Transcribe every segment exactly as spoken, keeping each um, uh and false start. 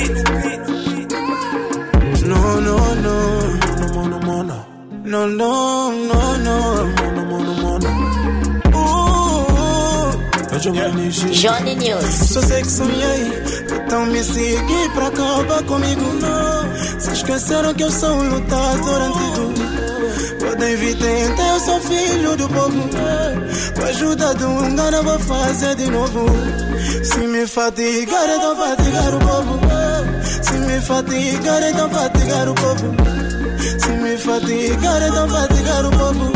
No, no, no, mono, mono, mono. No, no, no, no, mono, mono, mono. Uh, yeah. Johnny News. Só sei que sonhei, então me segui pra acabar comigo, não. Se esqueceram que eu sou um lutador antigo. Podem vir tentar, eu sou filho do povo. Com a ajuda de um gana vou fazer de novo. Se me fatigar, então fatigar o povo. Se me fatigar, então fatigar o povo. Se me fatigar, então fatigar o povo.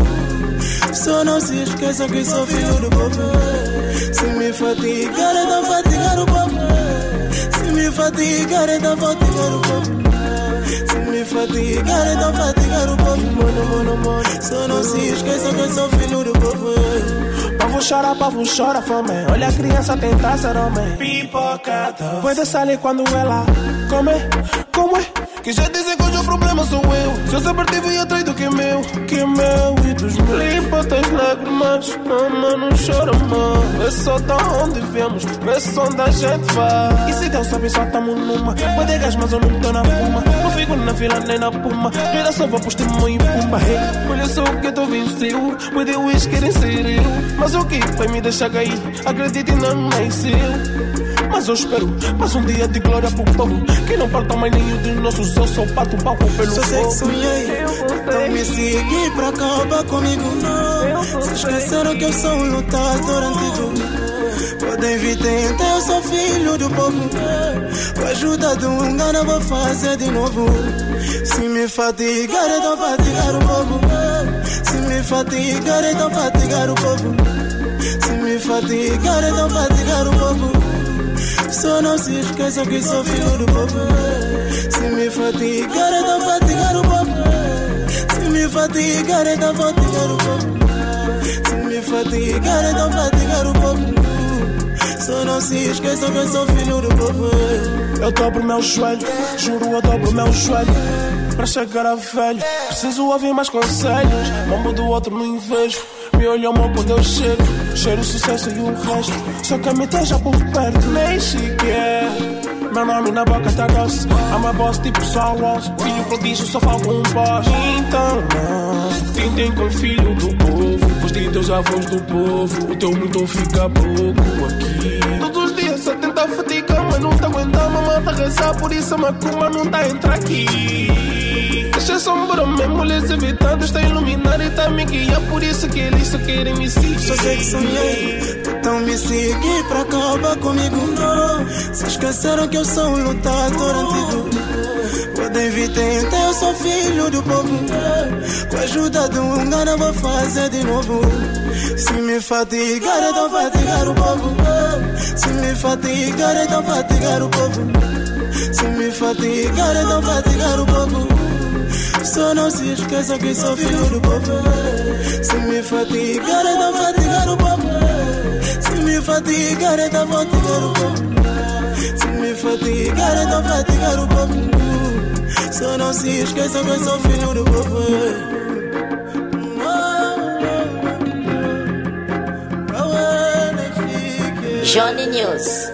Só não se esqueça que sou filho do povo. Se me fatigar, então fatigar o povo. Se me fatigar, então fatigar o povo. Se me fatigar, então fatigar o povo. Mono, mono, mono. Só não se esqueça que eu sou filho do povo. Pavo chora, pavo chora, fome. Olha a criança tentar ser homem. Pipocada. Puede salir quando ela come. Como é? Que já dizem que hoje o problema sou eu. Se eu sempre tive atrás do que é meu, que é meu e dos meus. Limpa as lágrimas, mama, não chora, mano. Vê só da onde viemos, vê só onde a gente vai. E se Deus sabe, só tamo numa. Pode gás, mas eu não tô na fuma. Não fico na fila nem na puma. Vira só vou pros testemunho e pumba. Hey, olha só o que eu tô venceu. Pode o uísque querem ser eu. Mas o que vai me deixar cair? Acredite, não nasceu. Mas eu espero, mais um dia de glória pro povo. Que não partam mais nenhum dos nossos. Eu sou pato, palco pelo fogo. Só sei que sonhei, então me segui pra acabar comigo, não. Se esqueceram que eu sou um lutador antigo. Podem vir tentar, eu sou filho do povo. Com a ajuda de um gana vou fazer de novo. Se me fatigar, então fatigar o povo. Se me fatigar, então fatigar o povo. Se me fatigar, então fatigar o povo. Só não se esqueça que sou filho do povo. Se me fatigar, então fatigar o povo. Se me fatigar, então fatigar o povo. Se me fatigar, então fatigar o povo. Só não se esqueça que eu sou filho do povo. Eu dobro meu joelho, juro eu dobro meu joelho. Pra chegar a velho, preciso ouvir mais conselhos. Mambo do outro não invejo. Me olha mal quando eu chego. Cheiro o sucesso e o resto. Só que me esteja por perto. Nem sequer meu nome na boca tá doce. I'm a boss tipo Star Wars. Filho prodígio, só falta um boss. Então não tentem com filho do povo. Pois de teus avós do povo. O teu mundo fica pouco aqui. Todos os dias só tenta fatigar, mas não tá aguentando. Mamãe tá a rezar, por isso a macumba não tá a entrar aqui. Deixa sombra mesmo, mulheres evitando. Está iluminado e tá me guiar. Por isso que eles só querem me seguir. Só sei que sonhei, então me segui pra acabar comigo, não. Se esqueceram que eu sou um lutador antigo. Podem vir tentar, eu sou filho do povo. Com a ajuda de um gana vou fazer de novo. Se me fatigar, então fatigar o povo. Se me fatigar, então fatigar o povo. Se me fatigar, então fatigar o povo. Só não se esqueça que sou filho do povo. Se me fatigar, então fatigar o povo. Se me fatigar, então fatigar o povo. Se me fatigar, então fatigar o povo. Só não se esqueça que eu sou filho do povo. Johnny News.